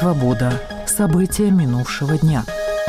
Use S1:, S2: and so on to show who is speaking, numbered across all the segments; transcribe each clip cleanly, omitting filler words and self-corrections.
S1: Свобода. События минувшего дня.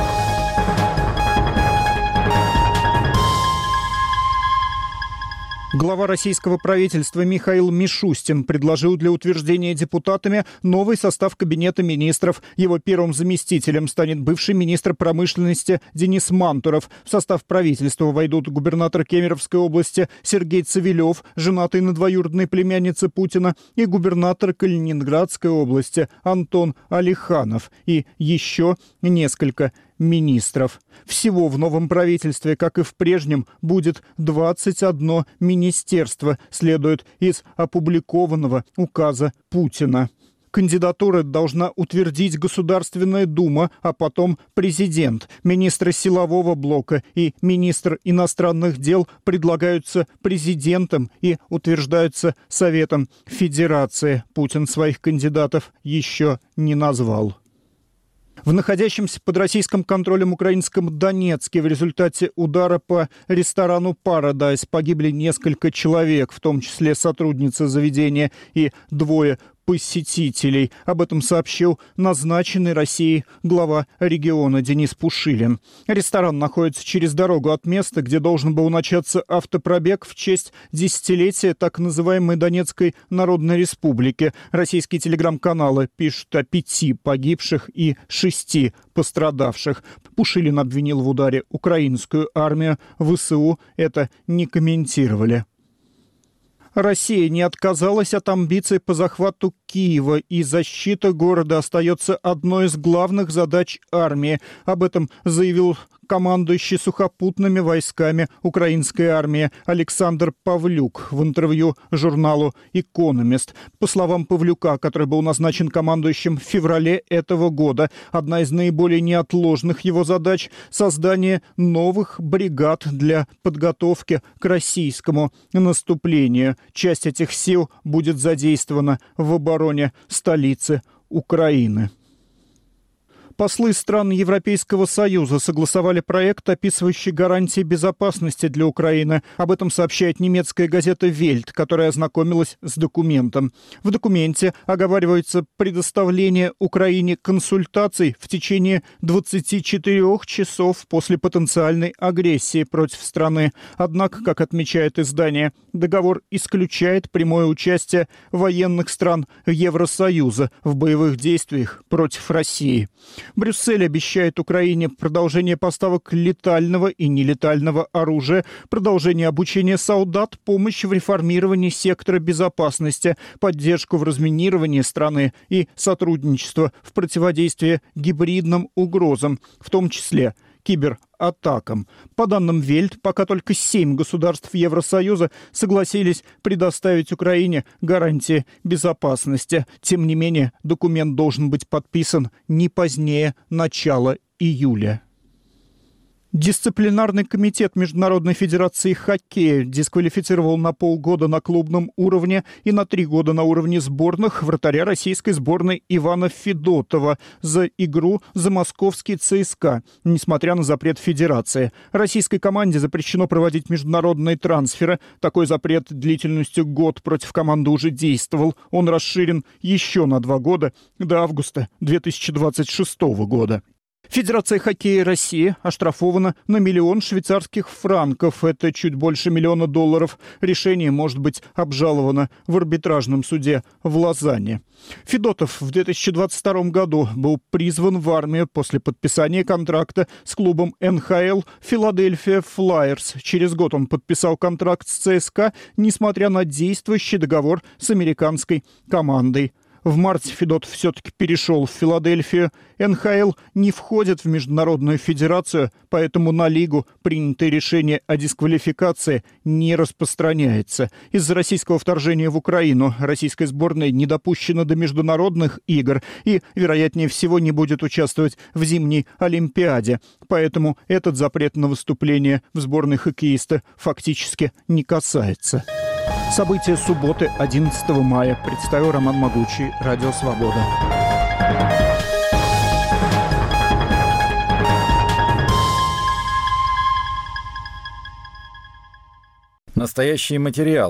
S2: Глава российского правительства Михаил Мишустин предложил для утверждения депутатами новый состав Кабинета министров. Его первым заместителем станет бывший министр промышленности Денис Мантуров. В состав правительства войдут губернатор Кемеровской области Сергей Цивилев, женатый на двоюродной племяннице Путина, и губернатор Калининградской области Антон Алиханов. И еще несколько министров. Всего в новом правительстве, как и в прежнем, будет 21 министерство, следует из опубликованного указа Путина. Кандидатуры должна утвердить Государственная Дума, а потом президент. Министры силового блока и министр иностранных дел предлагаются президентом и утверждаются Советом Федерации. Путин своих кандидатов еще не назвал. В находящемся под российским контролем украинском Донецке в результате удара по ресторану «Парадайз» погибли несколько человек, в том числе сотрудница заведения и двое посетителей. Об этом сообщил назначенный Россией глава региона Денис Пушилин. Ресторан находится через дорогу от места, где должен был начаться автопробег в честь десятилетия так называемой Донецкой Народной Республики. Российские телеграм-каналы пишут о 5 погибших и 6 пострадавших. Пушилин обвинил в ударе украинскую армию. ВСУ это не комментировали. Россия не отказалась от амбиций по захвату Киева, и защита города остается одной из главных задач армии. Об этом заявил командующий сухопутными войсками украинской армии Александр Павлюк в интервью журналу «Экономист». По словам Павлюка, который был назначен командующим в феврале этого года, одна из наиболее неотложных его задач – создание новых бригад для подготовки к российскому наступлению. Часть этих сил будет задействована в обороне столицы Украины. Послы стран Европейского Союза согласовали проект, описывающий гарантии безопасности для Украины. Об этом сообщает немецкая газета «Вельт», которая ознакомилась с документом. В документе оговаривается предоставление Украине консультаций в течение 24 часов после потенциальной агрессии против страны. Однако, как отмечает издание, договор исключает прямое участие военных стран Евросоюза в боевых действиях против России. Брюссель обещает Украине продолжение поставок летального и нелетального оружия, продолжение обучения солдат, помощь в реформировании сектора безопасности, поддержку в разминировании страны и сотрудничество в противодействии гибридным угрозам, в том числе кибератакам. По данным Вельт, пока только 7 государств Евросоюза согласились предоставить Украине гарантии безопасности. Тем не менее, документ должен быть подписан не позднее начала июля. Дисциплинарный комитет Международной федерации хоккея дисквалифицировал на полгода на клубном уровне и на 3 года на уровне сборных вратаря российской сборной Ивана Федотова за игру за московский ЦСКА, несмотря на запрет федерации. Российской команде запрещено проводить международные трансферы. Такой запрет длительностью год против команды уже действовал. Он расширен еще на 2 года до августа 2026 года. Федерация хоккея России оштрафована на 1 миллион швейцарских франков. Это чуть больше $1 миллиона. Решение может быть обжаловано в арбитражном суде в Лозанне. Федотов в 2022 году был призван в армию после подписания контракта с клубом НХЛ «Филадельфия Флайерс». Через год он подписал контракт с ЦСКА, несмотря на действующий договор с американской командой. В марте Федотов все-таки перешел в Филадельфию. НХЛ не входит в Международную федерацию, поэтому на лигу принятое решение о дисквалификации не распространяется. Из-за российского вторжения в Украину российская сборная не допущена до международных игр и, вероятнее всего, не будет участвовать в зимней Олимпиаде. Поэтому этот запрет на выступление в сборной хоккеиста фактически не касается. События субботы, 11 мая. Представил Роман Могучий, Радио Свобода.
S3: Настоящий материал.